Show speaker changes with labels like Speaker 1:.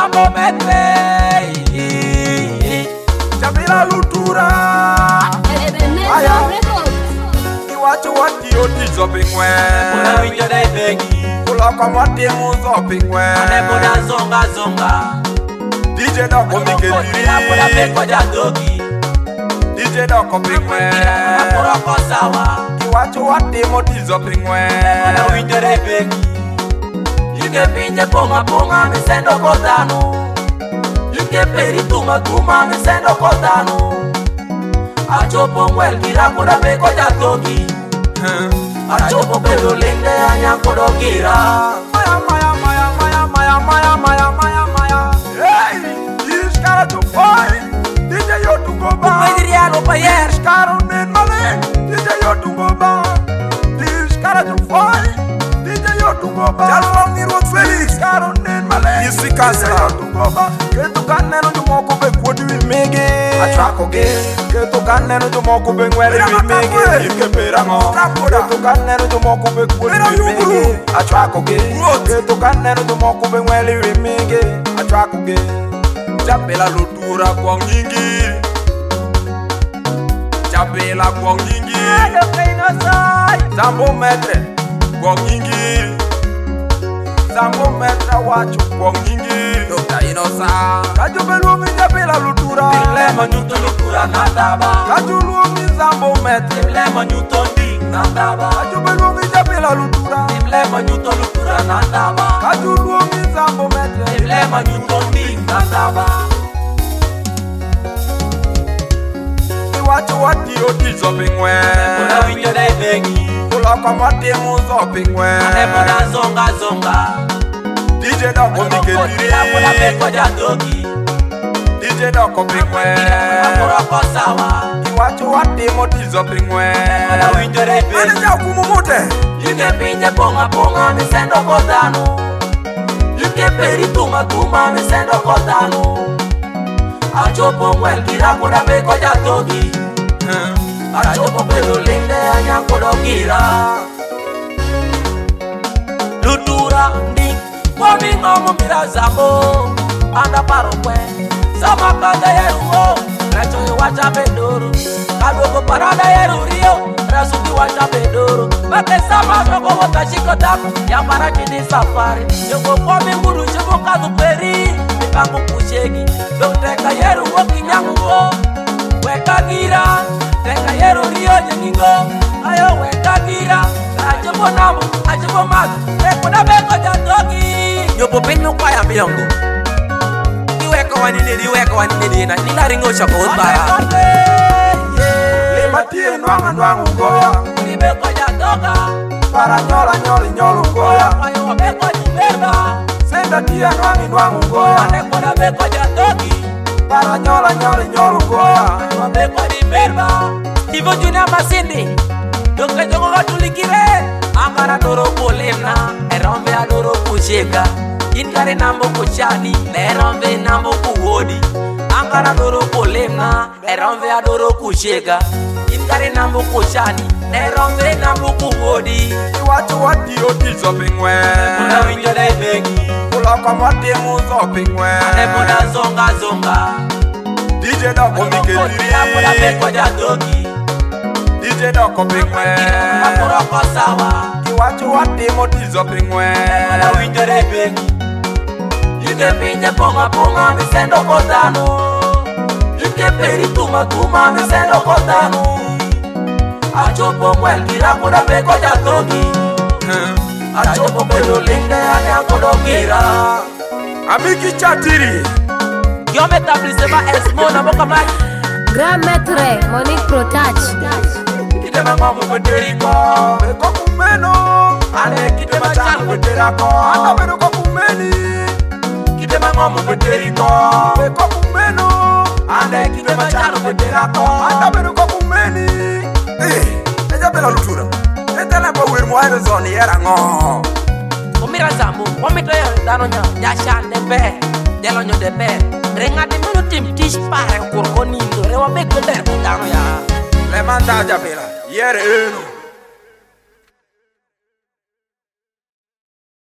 Speaker 1: Sambo Metre
Speaker 2: Jabila Lutura Iwacho wati oti zopingwe
Speaker 1: Kuna winyo dai bengi
Speaker 2: Kuloko mwati muzo pingwe
Speaker 1: Ane muda zonga zonga
Speaker 2: DJ Doko miketiri
Speaker 1: Kuna beko jadogi
Speaker 2: DJ Doko pingwe
Speaker 1: Kuroko sawa
Speaker 2: Iwacho wati moti zopingwe
Speaker 1: Kuna winyo dai bengi Yuke pinje ponga ponga misendo kodanu Yuke peri tuma tuma misendo kodanu Achopo mwel gira kuna beko jadogi Achopo pelo lenge anya kodo gira
Speaker 2: Maya maya maya maya maya maya maya maya maya Hey, this cara to boy DJ Yotungoba
Speaker 1: Umediriano payer
Speaker 2: This cara nen male DJ Yotungoba This cara to boy DJ Yotungoba Jalfong ni Road Felix Cara nen male Yisi Kansela Yotungoba Ketu kaneno jumoko be kwodi wimege Achwako ge Ketu kaneno jumoko be ngwele wimege Ike perango Ketu kaneno jumoko be kwodi wimege Achwako ge Ketu kaneno jumoko be ngwele wimege Achwako ge Chapela lutura kwa nyingi Chapela kwa nyingi Sambo Metre kwa nyingi Sambo Metre wachu kwa nyingi Dr. Inosa Kajubelu chapela lutura
Speaker 1: Lema nyuto lukura nataba
Speaker 2: Kajulu Sambo Metre
Speaker 1: Lema nyuto ndi nataba
Speaker 2: Kajubelu chapela lutura
Speaker 1: Lema nyuto lukura nataba
Speaker 2: Kajulu Sambo Metre
Speaker 1: Lema nyuto ndi nataba
Speaker 2: Iwacho wati oti zopingwe
Speaker 1: Kuna winyo dai bengi
Speaker 2: Kuloko mwati muzo pingwe
Speaker 1: Ane muda zonga zonga
Speaker 2: DJ Doko miketiri
Speaker 1: Kuna beko jadogi
Speaker 2: DJ Doko pingwe
Speaker 1: Kuroko sawa
Speaker 2: Iwacho wati moti zopingwe
Speaker 1: Kuna winyo dai bengi
Speaker 2: Manager kumumute
Speaker 1: Yuke pinje ponga ponga misendo kodanu Yuke peri tuma tuma misendo kodanu Achopo mwel gira kuna beko jadogi Achopo pelo linde anya kodo gira Lutura ndi Kwami ngomo mira zambo Anda paro kwe Sama kanda yeruo Recho yu wacha bedoro Kadogo parada yeru rio Rasuki wacha bedoro Bate sama shoko wata shiko taku Ya para kini safari Yoko kwami muru shiko kazu peri Mipangu kushegi Teka yeru woki nyanguo Weka gira Teka yeru rio nyengingo Ayo weka gira Achopo namu, achopo magu Teko na beko jatogi Yopo penyo kwa ya miongo Iweko wanine na nila ringo shoko utbara
Speaker 2: Lima tie nwanga nwangu ngoya
Speaker 1: Ibeko jatoga
Speaker 2: Para nyola nyoli nyolu ngoya
Speaker 1: Ayo wabeko jibeba
Speaker 2: Senda tie nwangi nwangu ngoya
Speaker 1: Aneko na beko jatogi
Speaker 2: Para nyola nyoli nyolu ngoya
Speaker 1: Ayo wabeko jibeba Ivo Junior Masindi Doke joko katulikire Angara doro polena Erombe adoro kusheka Inkare nambo kuchani Lerombe nambo kuhodi Angara doro polena Erombe adoro kusheka Inkare nambo kuchani Lerombe nambo kuhodi
Speaker 2: Iwacho wati oti zopingwe
Speaker 1: Kuna winyo dai bengi
Speaker 2: Kuloko mwati muzo pingwe
Speaker 1: Ane muda zonga zonga
Speaker 2: DJ Doko miketiri
Speaker 1: Kuna beko jadogi
Speaker 2: DJ Doko pingwe
Speaker 1: Kuroko sawa
Speaker 2: Iwacho wati moti zopingwe
Speaker 1: Kuna winyo dai bengi Yuke pinje ponga ponga misendo kodanu Yuke peri tuma tuma misendo kodanu Achopo mwel gira kuna beko jadogi Achopo pelo linde anya kodo gira
Speaker 2: Amiki chatiri
Speaker 1: Yo metablissement Esmo na boka maki
Speaker 3: Grand Maître Monique Pro Touch
Speaker 1: Kitema ngomu kuteriko
Speaker 2: Beko kumeno
Speaker 1: Ane kitema chanu kuterako
Speaker 2: Anda beko kumeni
Speaker 1: Kitema ngomu kuteriko
Speaker 2: Beko kumeno
Speaker 1: Ane kitema chanu kuterako
Speaker 2: Anda beko kumeni Eja bela lutura Etele kwa wirmu ayo zoni yera ngo
Speaker 1: Umira zambu Wamito yo dano nyo Jashan de be Jelo nyo de be Renga di minu tim tish pare Kurko nindo Rewa beko der kudano ya
Speaker 2: Le manda aja bela Yere eno